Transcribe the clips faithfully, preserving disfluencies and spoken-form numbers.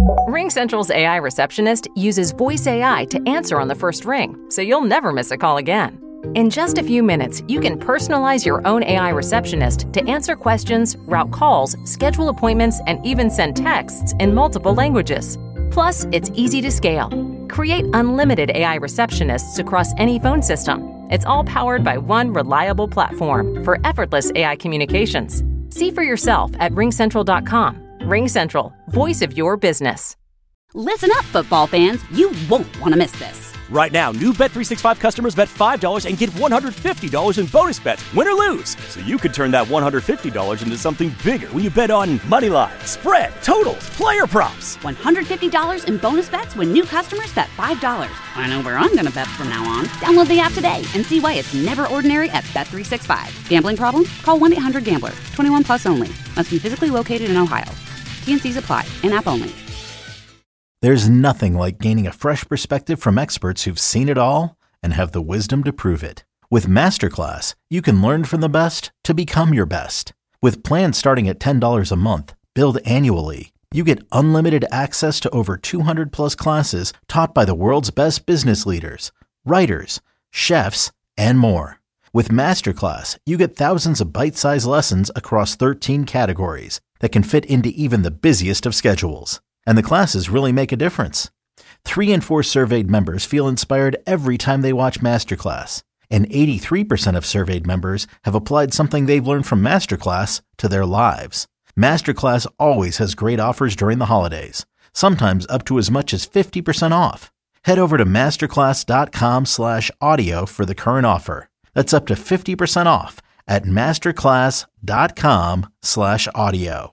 RingCentral's A I receptionist uses voice A I to answer on the first ring, so you'll never miss a call again. In just a few minutes, you can personalize your own A I receptionist to answer questions, route calls, schedule appointments, and even send texts in multiple languages. Plus, it's easy to scale. Create unlimited A I receptionists across any phone system. It's all powered by one reliable platform for effortless A I communications. See for yourself at ring central dot com. RingCentral, voice of your business. Listen up, football fans. You won't want to miss this. Right now, new Bet three sixty-five customers bet five dollars and get one hundred fifty dollars in bonus bets, win or lose. So you could turn that one hundred fifty dollars into something bigger when you bet on money line, spread, totals, player props. one hundred fifty dollars in bonus bets when new customers bet five dollars. I know where I'm going to bet from now on. Download the app today and see why it's never ordinary at Bet three sixty-five. Gambling problem? Call one eight hundred gambler. twenty-one plus only. Must be physically located in Ohio. T and C's apply. In-app only. There's nothing like gaining a fresh perspective from experts who've seen it all and have the wisdom to prove it. With Masterclass, you can learn from the best to become your best. With plans starting at ten dollars a month, billed annually, you get unlimited access to over two hundred plus classes taught by the world's best business leaders, writers, chefs, and more. With Masterclass, you get thousands of bite-sized lessons across thirteen categories that can fit into even the busiest of schedules. And the classes really make a difference. Three in four surveyed members feel inspired every time they watch Masterclass. And eighty-three percent of surveyed members have applied something they've learned from Masterclass to their lives. Masterclass always has great offers during the holidays, sometimes up to as much as fifty percent off. Head over to masterclass.com slash audio for the current offer. That's up to fifty percent off at masterclass.com slash audio.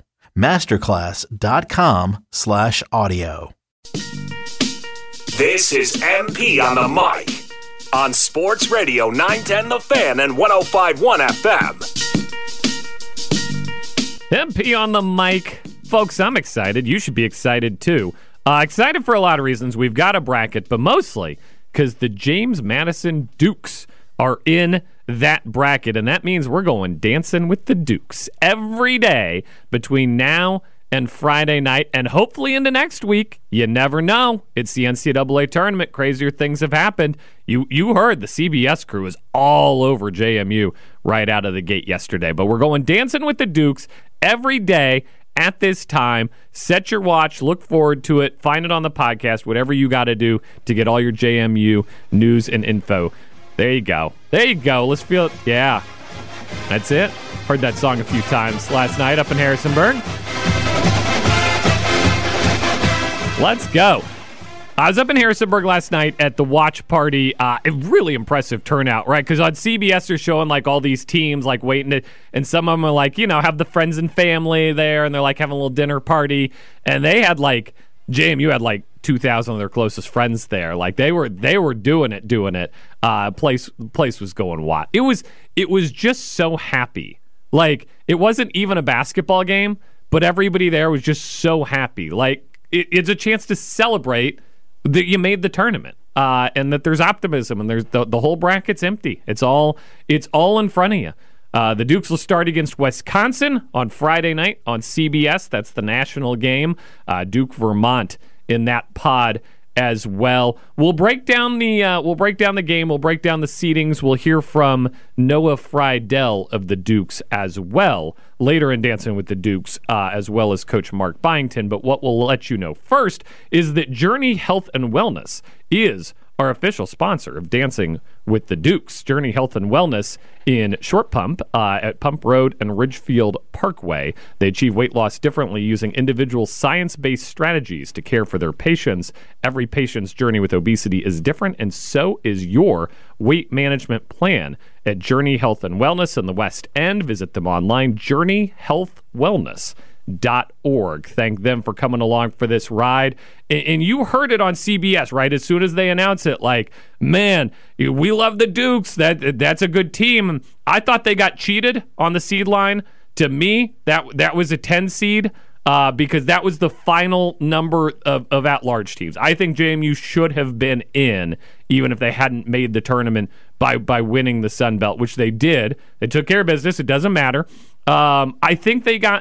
masterclass.com slash audio. This is M P on the mic on Sports Radio nine ten The Fan and one oh five point one F M. M P on the mic. Folks, I'm excited. You should be excited too. Uh, excited for a lot of reasons. We've got a bracket, but mostly because the James Madison Dukes are in that bracket, and that means we're going dancing with the Dukes every day between now and Friday night, and hopefully into next week. You never know. It's the N C double A tournament. Crazier things have happened. You you heard the C B S crew is all over J M U right out of the gate yesterday, but we're going dancing with the Dukes every day at this time. Set your watch. Look forward to it. Find it on the podcast, whatever you got to do to get all your J M U news and info. There you go. There you go. Let's feel it. Yeah. That's it. Heard that song a few times last night up in Harrisonburg. Let's go. I was up in Harrisonburg last night at the watch party. Uh, a really impressive turnout, right? Because on C B S they're showing like all these teams like waiting to, and some of them are like, you know, have the friends and family there, and they're like having a little dinner party, and they had like J M U had like two thousand of their closest friends there. Like they were they were doing it, doing it. Uh, place place was going wild. It was it was just so happy. Like it wasn't even a basketball game, but everybody there was just so happy. Like it, it's a chance to celebrate that you made the tournament, uh, and that there's optimism, and there's the, the whole bracket's empty. It's all it's all in front of you. Uh, the Dukes will start against Wisconsin on Friday night on C B S. That's the national game. Uh, Duke Vermont in that pod as well. We'll break down the uh, we'll break down the game. We'll break down the seedings. We'll hear from Noah Friedel of the Dukes as well later in Dancing with the Dukes, uh, as well as Coach Mark Byington. But what we'll let you know first is that Journey Health and Wellness is our official sponsor of Dancing with the Dukes. Journey Health and Wellness in Short Pump uh, at Pump Road and Ridgefield Parkway. They achieve weight loss differently using individual science-based strategies to care for their patients. Every patient's journey with obesity is different, and so is your weight management plan. At Journey Health and Wellness in the West End, visit them online, journey health wellness dot org. Thank them for coming along for this ride. And, and you heard it on C B S, right? As soon as they announce it, like, man, we love the Dukes. That that's a good team. I thought they got cheated on the seed line. To me, that that was a ten seed uh, because that was the final number of, of at-large teams. I think J M U should have been in, even if they hadn't made the tournament by by winning the Sun Belt, which they did. They took care of business. It doesn't matter. Um, I think they got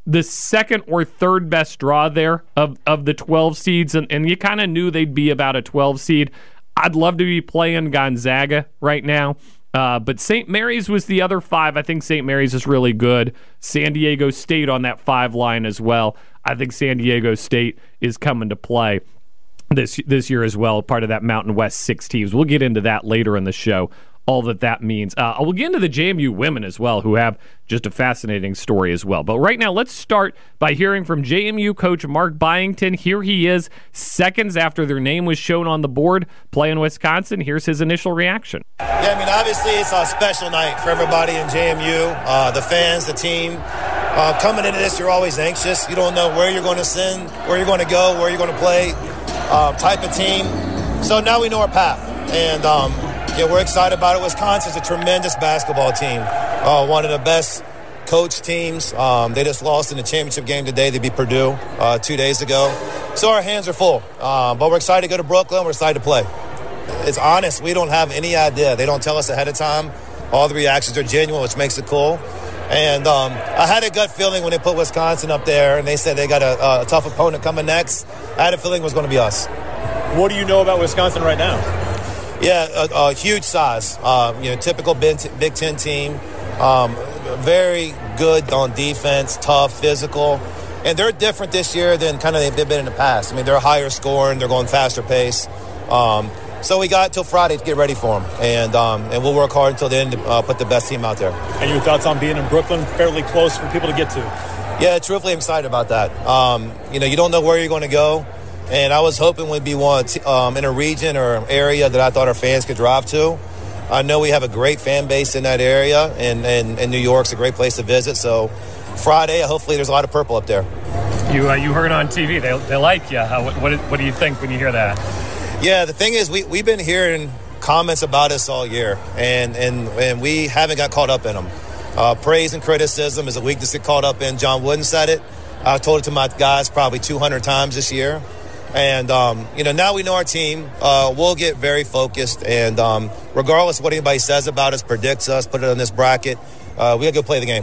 the second or third best draw there of, of the twelve seeds, and, and you kind of knew they'd be about a twelve seed. I'd love to be playing Gonzaga right now, uh, but Saint Mary's was the other five. I think Saint Mary's is really good. San Diego State on that five line as well. I think San Diego State is coming to play this this year as well, part of that Mountain West six teams. We'll get into that later in the show, all that that means. Uh, we'll get into the J M U women as well, who have just a fascinating story as well. But right now, let's start by hearing from J M U coach Mark Byington. Here he is, seconds after their name was shown on the board, playing Wisconsin. Here's his initial reaction. Yeah, I mean, obviously it's a special night for everybody in J M U, uh, the fans, the team. Uh, coming into this, you're always anxious. You don't know where you're going to send, where you're going to go, where you're going to play, uh, type of team. So now we know our path. And, um, yeah, we're excited about it. Wisconsin's a tremendous basketball team, uh, one of the best coach teams. Um, they just lost in the championship game today. They beat Purdue uh, two days ago. So our hands are full. Uh, but we're excited to go to Brooklyn. We're excited to play. It's honest. We don't have any idea. They don't tell us ahead of time. All the reactions are genuine, which makes it cool. And um, I had a gut feeling when they put Wisconsin up there and they said they got a, a tough opponent coming next. I had a feeling it was going to be us. What do you know about Wisconsin right now? Yeah, a, a huge size. Um, you know, typical Big Ten team. Um, very good on defense, tough, physical. And they're different this year than kind of they've been in the past. I mean, they're higher scoring. They're going faster pace. Um, so we got till Friday to get ready for them. And um, and we'll work hard until the end to uh, put the best team out there. And your thoughts on being in Brooklyn, fairly close for people to get to? Yeah, truthfully, I'm excited about that. Um, you know, you don't know where you're going to go. And I was hoping we'd be one um, in a region or an area that I thought our fans could drive to. I know we have a great fan base in that area, and, and, and New York's a great place to visit. So Friday, hopefully there's a lot of purple up there. You uh, you heard on T V, they, they like you. How, what, what, what do you think when you hear that? Yeah, the thing is, we, we've been hearing comments about us all year, and, and, and we haven't got caught up in them. Uh, praise and criticism is a weakness to get caught up in. John Wooden said it. I told it to my guys probably two hundred times this year. And, um, you know, now we know our team. Uh, we'll get very focused. And um, regardless of what anybody says about us, predicts us, put it on this bracket, uh, we got to go play the game.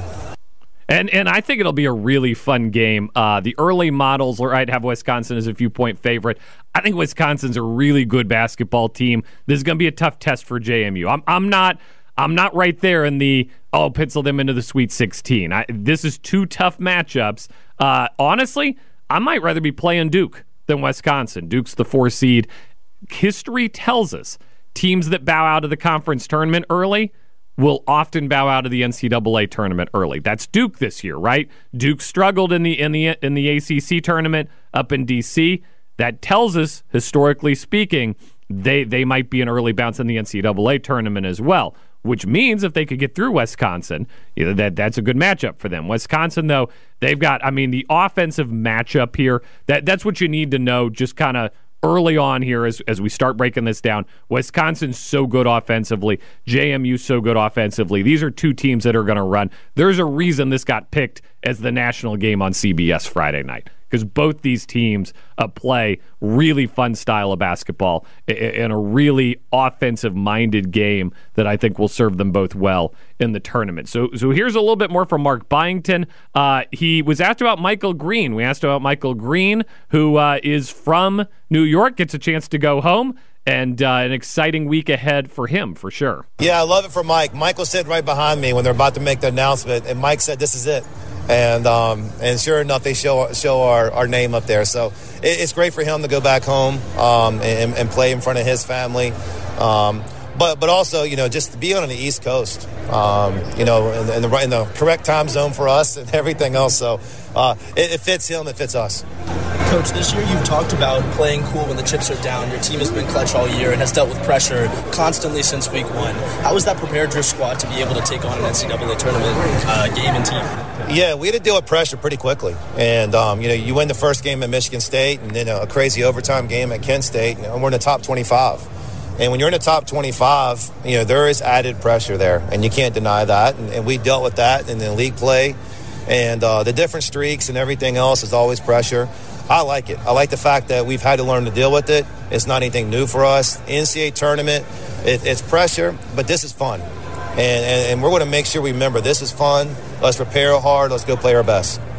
And and I think it'll be a really fun game. Uh, the early models, right, have Wisconsin as a few-point favorite. I think Wisconsin's a really good basketball team. This is going to be a tough test for J M U. I'm I'm not I'm not right there in the, oh, pencil them into the Sweet sixteen. I, this is two tough matchups. Uh, honestly, I might rather be playing Duke than Wisconsin. Duke's the four seed. History tells us teams that bow out of the conference tournament early will often bow out of the N C double A tournament early. That's Duke this year, right? Duke struggled in the in the in the A C C tournament up in D C. That tells us, historically speaking, they they might be an early bounce in the N C double A tournament as well. Which means if they could get through Wisconsin, you know, that that's a good matchup for them. Wisconsin, though, they've got, I mean, the offensive matchup here, that that's what you need to know just kind of early on here as, as we start breaking this down. Wisconsin's so good offensively. J M U's so good offensively. These are two teams that are going to run. There's a reason this got picked as the national game on C B S Friday night, because both these teams uh, play really fun style of basketball in a really offensive-minded game that I think will serve them both well in the tournament. So so here's a little bit more from Mark Byington. Uh, he was asked about Michael Green. We asked about Michael Green, who uh, is from New York, gets a chance to go home, and uh, an exciting week ahead for him, for sure. Yeah, I love it for Mike. Mike was sitting right behind me when they're about to make the announcement, and Mike said, this is it. And um, and sure enough, they show show our, our name up there. So it, it's great for him to go back home um, and, and play in front of his family. Um, but but also, you know, just to be on the East Coast, um, you know, in, in, the, in the correct time zone for us and everything else. So uh, it, it fits him, it fits us. Coach, this year you've talked about playing cool when the chips are down. Your team has been clutch all year and has dealt with pressure constantly since week one. How has that prepared your squad to be able to take on an N C double A tournament uh, game and team? Yeah, we had to deal with pressure pretty quickly. And, um, you know, you win the first game at Michigan State and then a crazy overtime game at Kent State, and we're in the top twenty-five. And when you're in the top twenty-five, you know, there is added pressure there, and you can't deny that. And, and we dealt with that in the league play. And uh, the different streaks and everything else is always pressure. I like it. I like the fact that we've had to learn to deal with it. It's not anything new for us. N C double A tournament, it, it's pressure, but this is fun. And, and, and we're going to make sure we remember this is fun. Let's prepare hard. Let's go play our best.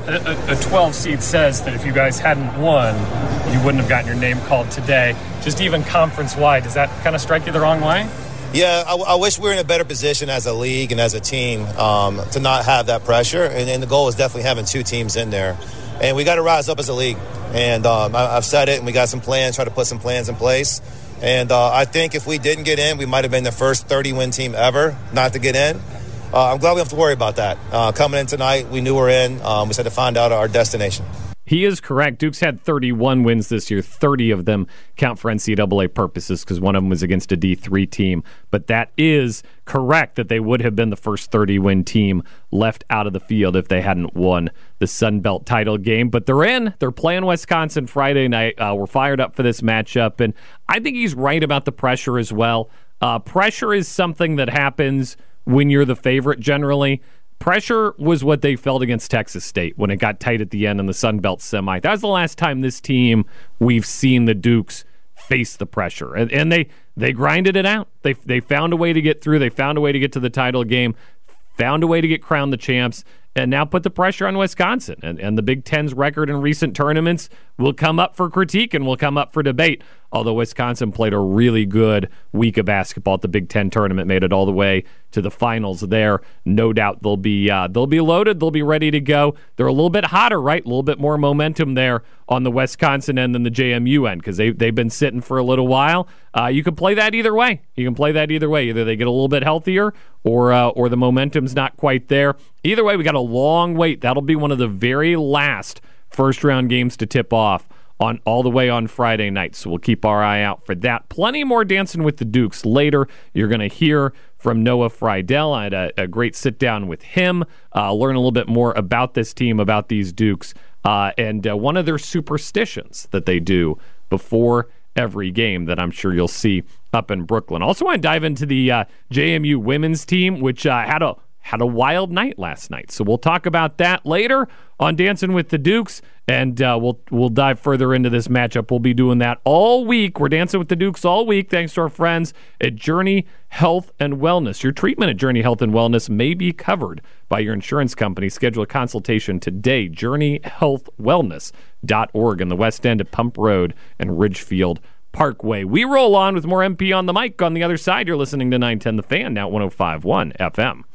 a, a twelve seed says that if you guys hadn't won, you wouldn't have gotten your name called today. Just even conference-wide, does that kind of strike you the wrong way? Yeah, I, I wish we were in a better position as a league and as a team um, to not have that pressure. And, and the goal is definitely having two teams in there. And we got to rise up as a league. And um, I, I've said it, and we got some plans, try to put some plans in place. And uh, I think if we didn't get in, we might have been the first thirty-win team ever not to get in. Uh, I'm glad we don't have to worry about that. Uh, coming in tonight, we knew we were in. Um, we just had to find out our destination. He is correct. Duke's had thirty-one wins this year. thirty of them count for N C double A purposes because one of them was against a D three team. But that is correct that they would have been the first thirty-win team left out of the field if they hadn't won the Sun Belt title game. But they're in. They're playing Wisconsin Friday night. Uh, we're fired up for this matchup. And I think he's right about the pressure as well. Uh, pressure is something that happens when you're the favorite generally. Pressure was what they felt against Texas State when it got tight at the end in the Sun Belt semi. That was the last time this team we've seen the Dukes face the pressure. And, and they they grinded it out. They they found a way to get through. They found a way to get to the title game, found a way to get crowned the champs, and now put the pressure on Wisconsin. And, and the Big Ten's record in recent tournaments will come up for critique and will come up for debate. Although Wisconsin played a really good week of basketball at the Big Ten tournament, made it all the way to the finals there. No doubt they'll be uh, they'll be loaded. They'll be ready to go. They're a little bit hotter, right? A little bit more momentum there on the Wisconsin end than the J M U end because they, they've been sitting for a little while. Uh, you can play that either way. You can play that either way. Either they get a little bit healthier or uh, or the momentum's not quite there. Either way, we got a long wait. That'll be one of the very last first-round games to tip off on all the way on Friday night. So we'll keep our eye out for that. Plenty more Dancing with the Dukes later. You're going to hear from Noah Friedel. I had a, a great sit-down with him, uh, learn a little bit more about this team, about these Dukes, uh, and uh, one of their superstitions that they do before every game that I'm sure you'll see up in Brooklyn. Also want to dive into the uh, J M U women's team, which uh, had a had a wild night last night. So we'll talk about that later on Dancing with the Dukes, and uh, we'll we'll dive further into this matchup. We'll be doing that all week. We're Dancing with the Dukes all week thanks to our friends at Journey Health and Wellness. Your treatment at Journey Health and Wellness may be covered by your insurance company. Schedule a consultation today. journey health wellness dot org in the West End at Pump Road and Ridgefield Parkway. We roll on with more M P on the mic. On the other side, you're listening to nine ten The Fan, now one oh five point one F M.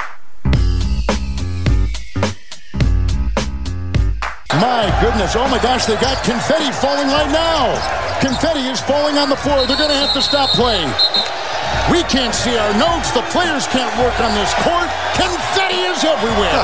My goodness, oh my gosh, they got confetti falling right now. Confetti is falling on the floor. They're going to have to stop playing. We can't see our notes. The players can't work on this court. Confetti is everywhere.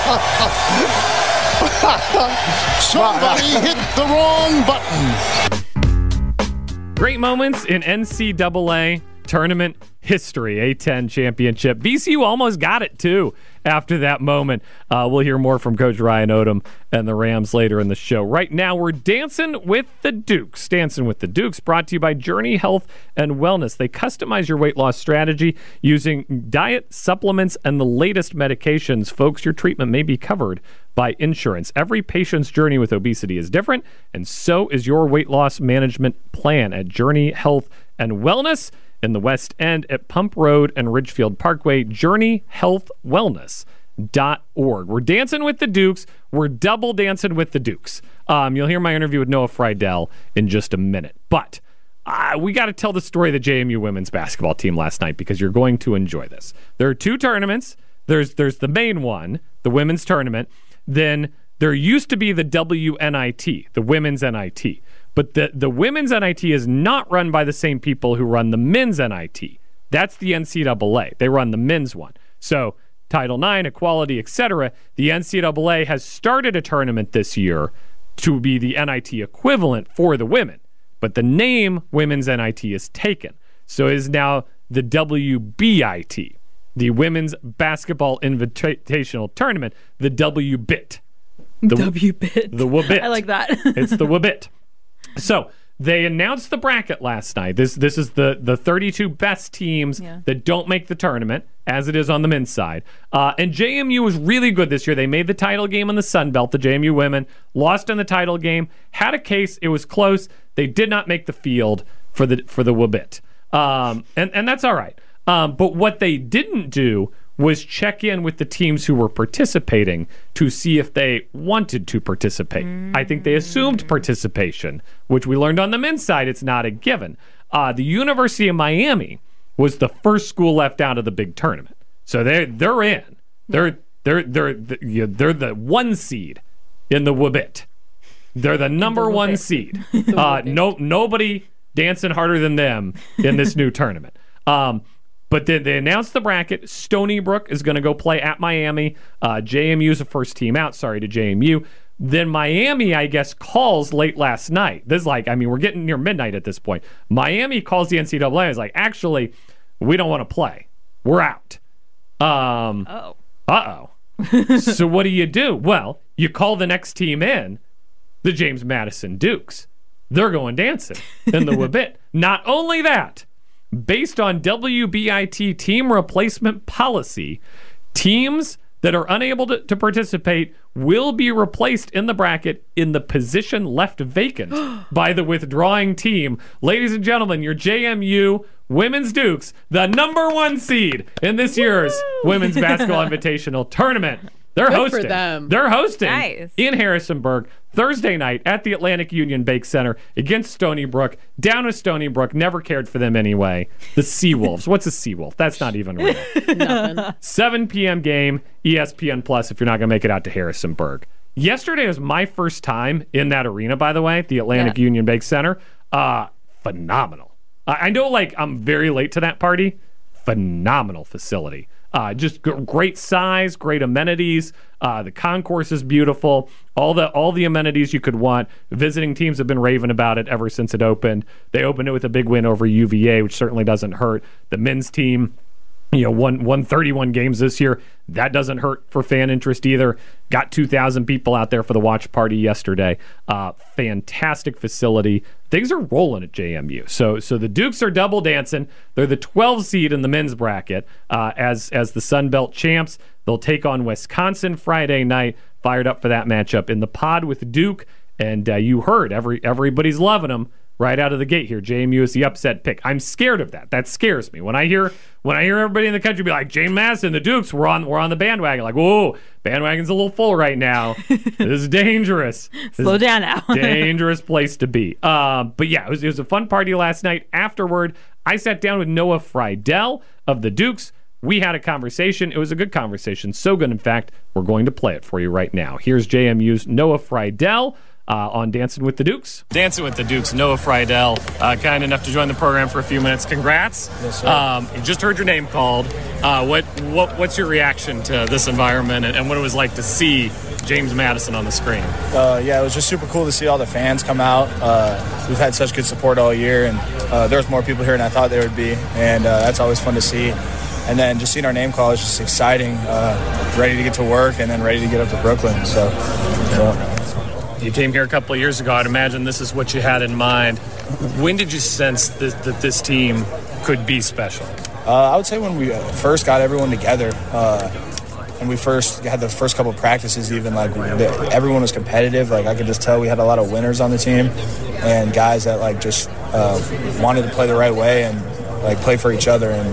Somebody hit the wrong button. Great moments in N C double A tournament history. A ten championship. V C U almost got it, too, after that moment. Uh, we'll hear more from Coach Ryan Odom and the Rams later in the show. Right now, we're Dancing with the Dukes. Dancing with the Dukes, brought to you by Journey Health and Wellness. They customize your weight loss strategy using diet, supplements, and the latest medications. Folks, your treatment may be covered by insurance. Every patient's journey with obesity is different, and so is your weight loss management plan at Journey Health and Wellness in the West End at Pump Road and Ridgefield Parkway. journey health wellness dot org. We're dancing with the Dukes. We're double dancing with the Dukes. Um, you'll hear my interview with Noah Friedel in just a minute. But uh, we got to tell the story of the J M U women's basketball team last night because you're going to enjoy this. There are two tournaments. There's there's the main one, the women's tournament. Then there used to be the W N I T, the women's N I T. But the, the women's N I T is not run by the same people who run the men's N I T. That's the N C double A. They run the men's one. So Title nine, equality, et cetera. The N C double A has started a tournament this year to be the N I T equivalent for the women. But the name Women's N I T is taken. So it is now the W B I T, the Women's Basketball Invitational Tournament, the W B I T. The W B I T. The W B I T. I like that. It's the W B I T. So they announced the bracket last night. This this is the, the thirty-two best teams yeah. that don't make the tournament, as it is on the men's side. Uh, and J M U was really good this year. They made the title game in the Sun Belt, the J M U women, lost in the title game, had a case. It was close. They did not make the field for the for the W B I T. Um, and, and that's all right. Um, but what they didn't do was check in with the teams who were participating to see if they wanted to participate. Mm. I think they assumed participation, which we learned on the men's side, it's not a given. Uh, the University of Miami was the first school left out of the big tournament. So they're, they're in. They're, they're, they're, they're, they're the one seed in the W B I T. They're the number the one seed. Uh, no, nobody dancing harder than them in this new tournament. Um, But then they announced the bracket. Stony Brook is going to go play at Miami. Uh, J M U is the first team out. Sorry to J M U. Then Miami, I guess, calls late last night. This is like, I mean, we're getting near midnight at this point. Miami calls the N C double A and is like, actually, we don't want to play. We're out. Um, oh. Uh-oh. So what do you do? Well, you call the next team in, the James Madison Dukes. They're going dancing in the W B I T. Not only that, based on W B I T team replacement policy, teams that are unable to, to participate will be replaced in the bracket in the position left vacant by the withdrawing team. Ladies and gentlemen, your J M U Women's Dukes, the number one seed in this year's Woo! Women's Basketball Invitational Tournament. They're Good hosting. For them. They're hosting nice. in Harrisonburg Thursday night at the Atlantic Union Bank Center against Stony Brook. Down with Stony Brook. Never cared for them anyway. The Seawolves. What's a Seawolf? That's not even real. Nothing. seven p.m. game, E S P N Plus if you're not going to make it out to Harrisonburg. Yesterday was my first time in that arena, by the way, the Atlantic yeah. Union Bank Center. Uh, phenomenal. I, I know like I'm very late to that party. Phenomenal facility. Uh, just g- great size, great amenities. Uh, the concourse is beautiful. All the all the amenities you could want. Visiting teams have been raving about it ever since it opened. They opened it with a big win over U V A, which certainly doesn't hurt. The men's team, you know, won, won thirty-one games this year. That doesn't hurt for fan interest either. Got two thousand people out there for the watch party yesterday. Uh, fantastic facility. Things are rolling at J M U. So so the Dukes are double dancing. They're the twelve seed in the men's bracket uh, as, as the Sun Belt champs. They'll take on Wisconsin Friday night. Fired up for that matchup in the pod with Duke. And uh, you heard every everybody's loving them right out of the gate here. J M U is the upset pick. I'm scared of that. That scares me. When I hear when I hear everybody in the country be like, James Madison, the Dukes, we're on we're on the bandwagon. Like, whoa, bandwagon's a little full right now. This is dangerous. This Slow is down now. dangerous place to be. Uh, but yeah, it was, it was a fun party last night. Afterward, I sat down with Noah Friedel of the Dukes. We had a conversation. It was a good conversation. So good, in fact, we're going to play it for you right now. Here's J M U's Noah Friedel. Uh, on Dancing with the Dukes. Dancing with the Dukes, Noah Friedel, uh, kind enough to join the program for a few minutes. Congrats. Yes, sir. Um, you just heard your name called. Uh, what, what What's your reaction to this environment and, and what it was like to see James Madison on the screen? Uh, yeah, it was just super cool to see all the fans come out. Uh, we've had such good support all year, and uh, there's more people here than I thought there would be, and uh, that's always fun to see. And then just seeing our name call is just exciting, uh, ready to get to work and then ready to get up to Brooklyn. So, so. You came here a couple of years ago. I'd imagine this is what you had in mind. When did you sense that, that this team could be special? Uh, I would say when we first got everyone together, uh, and we first had the first couple of practices, even like everyone was competitive. Like I could just tell we had a lot of winners on the team, and guys that like just uh, wanted to play the right way and like play for each other. And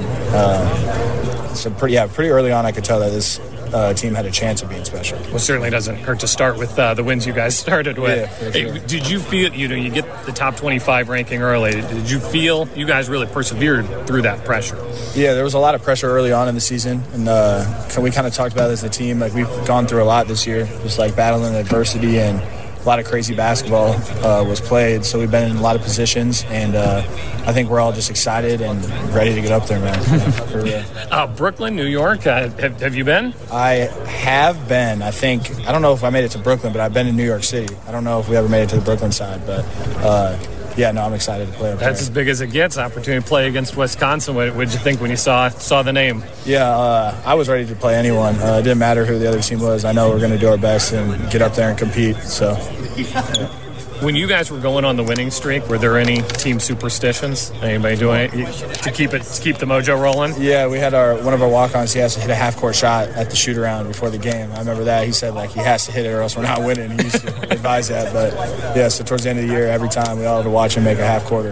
uh, so pretty, yeah, pretty early on, I could tell that this. Uh, team had a chance of being special. Well, certainly doesn't hurt to start with uh, the wins you guys started with. Yeah, for sure. Hey, did you feel, you know, you get the top twenty-five ranking early. Did you feel you guys really persevered through that pressure? Yeah, there was a lot of pressure early on in the season, and uh, we kind of talked about it as a team. Like we've gone through a lot this year, just like battling adversity, and a lot of crazy basketball uh, was played. So we've been in a lot of positions, and uh, I think we're all just excited and ready to get up there, man. For real. Uh, Brooklyn, New York, uh, have, have you been? I have been. I think, I don't know if I made it to Brooklyn, but I've been in New York City. I don't know if we ever made it to the Brooklyn side, but uh, yeah, no, I'm excited to play up there. That's as big as it gets, opportunity to play against Wisconsin. What did you think when you saw saw the name? Yeah, uh, I was ready to play anyone. Uh, it didn't matter who the other team was. I know we're going to do our best and get up there and compete, so... Yeah. When you guys were going on the winning streak, were there any team superstitions? Anybody doing it to keep it to keep the mojo rolling? Yeah, we had our one of our walk-ons. He has to hit a half-court shot at the shoot-around before the game. I remember that. He said like he has to hit it or else we're not winning. He used to advise that. But yeah, so towards the end of the year, every time we all had to watch him make a half-quarter.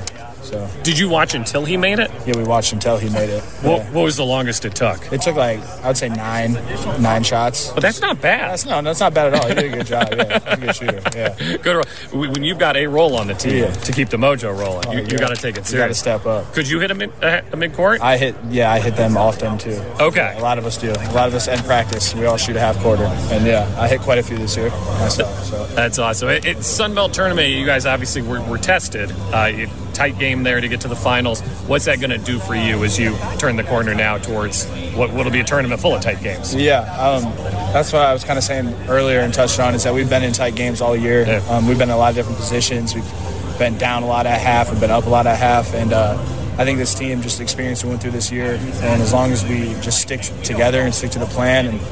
So did you watch until he made it? Yeah, we watched until he made it. What, yeah. what was the longest it took? It took like I would say nine, nine shots. But that's not bad. That's no, that's not bad at all. He did a good job. Yeah, he's a good shooter. Yeah, good. When you've got a role on the team yeah. to keep the mojo rolling, oh, you, yeah. you got to take it serious. You got to step up. Could you hit a mid a, a mid court? I hit. Yeah, I hit them often too. Okay, yeah, a lot of us do. A lot of us in practice. We all shoot a half quarter, and yeah, I hit quite a few this year myself. So that's awesome. It, it's Sunbelt Tournament. You guys obviously were, were tested. Uh, it, tight game there to get to the finals. What's that going to do for you as you turn the corner now towards what will be a tournament full of tight games? Yeah, um, that's what I was kind of saying earlier and touched on is that we've been in tight games all year. Yeah. Um, we've been in a lot of different positions. We've been down a lot at half. We've been up a lot at half. And uh, I think this team just experienced we went through this year. And as long as we just stick together and stick to the plan and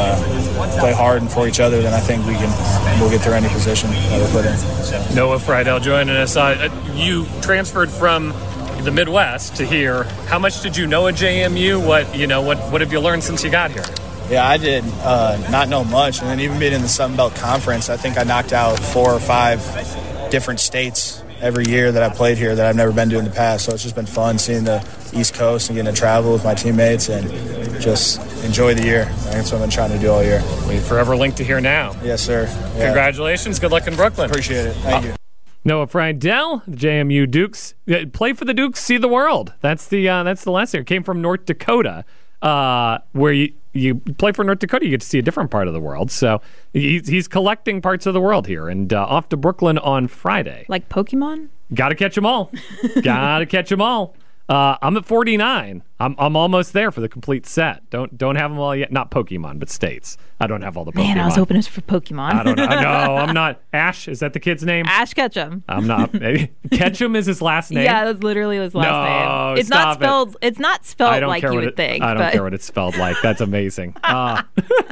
uh, play hard and for each other, then I think we can we'll get through any position that we're put in. So. Noah Friedel joining us. Uh, you transferred from the Midwest to here. How much did you know at J M U? What you know? What what have you learned since you got here? Yeah, I did uh, not know much, and then even being in the Sun Belt Conference, I think I knocked out four or five different states every year that I played here that I've never been to in the past. So it's just been fun seeing the East Coast and getting to travel with my teammates and just enjoy the year. That's what I've been trying to do all year. We forever linked to here now. Yes, sir. Yeah. Congratulations. Good luck in Brooklyn. Appreciate it. Thank uh, you. Noah Friedel, the J M U Dukes. Play for the Dukes, see the world. That's the uh, that's the last year. Came from North Dakota, uh, where you, you play for North Dakota, you get to see a different part of the world. So he's, he's collecting parts of the world here. And uh, off to Brooklyn on Friday. Like Pokemon? Got to catch them all. Got to catch them all. Uh, I'm at forty-nine. I'm I'm almost there for the complete set. Don't don't have them all yet. Not Pokemon, but states. I don't have all the Pokemon. Man, I was hoping it was for Pokemon. I don't know. No, I'm not. Ash, is that the kid's name? Ash Ketchum. I'm not. Ketchum is his last name? Yeah, that's literally his last no, name. It's not spelled. It. It's not spelled like you would it, think. I don't but. care what it's spelled like. That's amazing. Uh,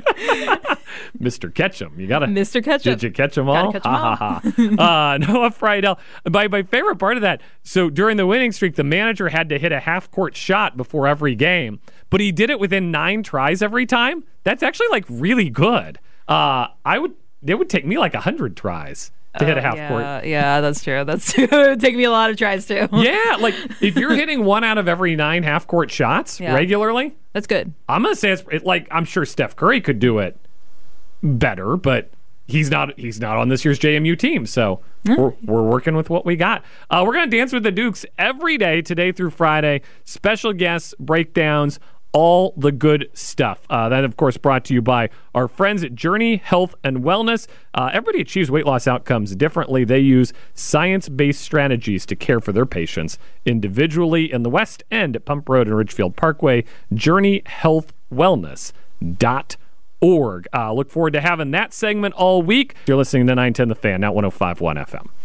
Mister Ketchum. You gotta. Mister Ketchum. Did you catch them all? Catch them ha, all. ha, ha. uh, Noah Friedel. My my favorite part of that. So during the winning streak, the manager had to hit a half court shot before every game, but he did it within nine tries every time. That's actually like really good. Uh, I would. It would take me like a hundred tries to oh, hit a half yeah, court. Yeah, that's true. That's true. It would take me a lot of tries too. Yeah, like if you're hitting one out of every nine half court shots yeah. regularly, that's good. I'm gonna say it's it, like I'm sure Steph Curry could do it better, but he's not. He's not on this year's J M U team, so mm. we're we're working with what we got. Uh, we're gonna dance with the Dukes every day, today through Friday. Special guests, breakdowns. All the good stuff. Uh, that, of course, brought to you by our friends at Journey Health and Wellness. Uh, everybody achieves weight loss outcomes differently. They use science-based strategies to care for their patients individually in the West End at Pump Road and Ridgefield Parkway. journey health wellness dot org. Uh, look forward to having that segment all week. You're listening to nine ten The Fan, now one oh five point one F M.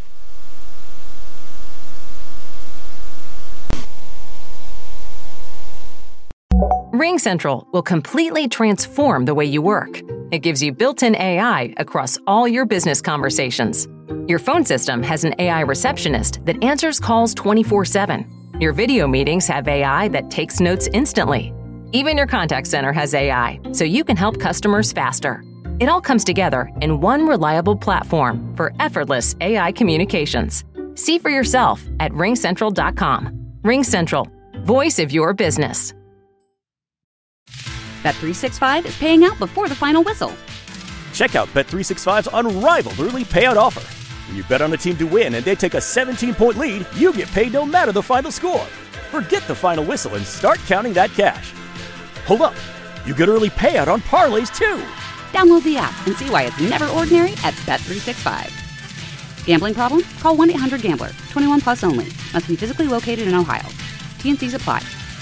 RingCentral will completely transform the way you work. It gives you built-in A I across all your business conversations. Your phone system has an A I receptionist that answers calls twenty-four seven. Your video meetings have A I that takes notes instantly. Even your contact center has A I, so you can help customers faster. It all comes together in one reliable platform for effortless A I communications. See for yourself at ring central dot com. RingCentral, voice of your business. Bet three sixty-five is paying out before the final whistle. Check out Bet three sixty-five's unrivaled early payout offer. When you bet on a team to win and they take a seventeen-point lead, you get paid no matter the final score. Forget the final whistle and start counting that cash. Hold up. You get early payout on parlays, too. Download the app and see why it's never ordinary at Bet three sixty-five. Gambling problem? Call one eight hundred gambler. twenty-one plus only. Must be physically located in Ohio. T and C's apply.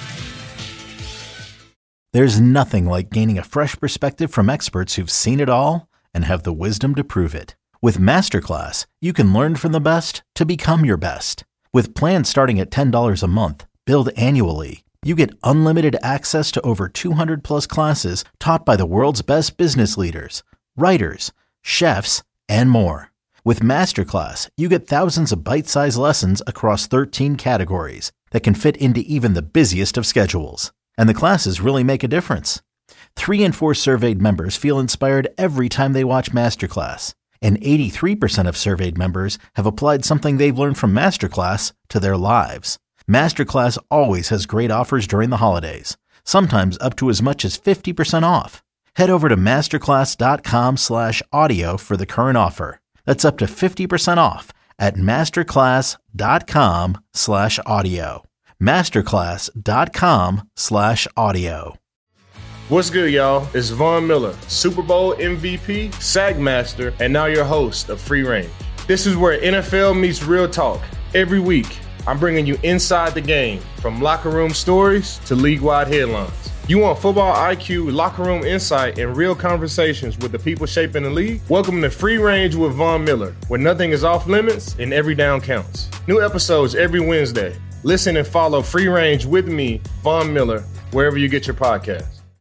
There's nothing like gaining a fresh perspective from experts who've seen it all and have the wisdom to prove it. With Masterclass, you can learn from the best to become your best. With plans starting at ten dollars a month, billed annually, you get unlimited access to over two hundred plus classes taught by the world's best business leaders, writers, chefs, and more. With Masterclass, you get thousands of bite-sized lessons across thirteen categories that can fit into even the busiest of schedules. And the classes really make a difference. Three in four surveyed members feel inspired every time they watch Masterclass. And eighty-three percent of surveyed members have applied something they've learned from Masterclass to their lives. Masterclass always has great offers during the holidays, sometimes up to as much as fifty percent off. Head over to masterclass.com slash audio for the current offer. That's up to fifty percent off at masterclass.com slash audio. Masterclass.com slash audio. What's good, y'all? It's Von Miller, Super Bowl M V P, Sack Master, and now your host of Free Range. This is where N F L meets real talk. Every week, I'm bringing you inside the game, from locker room stories to league-wide headlines. You want football I Q, locker room insight, and real conversations with the people shaping the league? Welcome to Free Range with Von Miller, where nothing is off limits and every down counts. New episodes every Wednesday. Listen and follow Free Range with me, Von Miller, wherever you get your podcasts.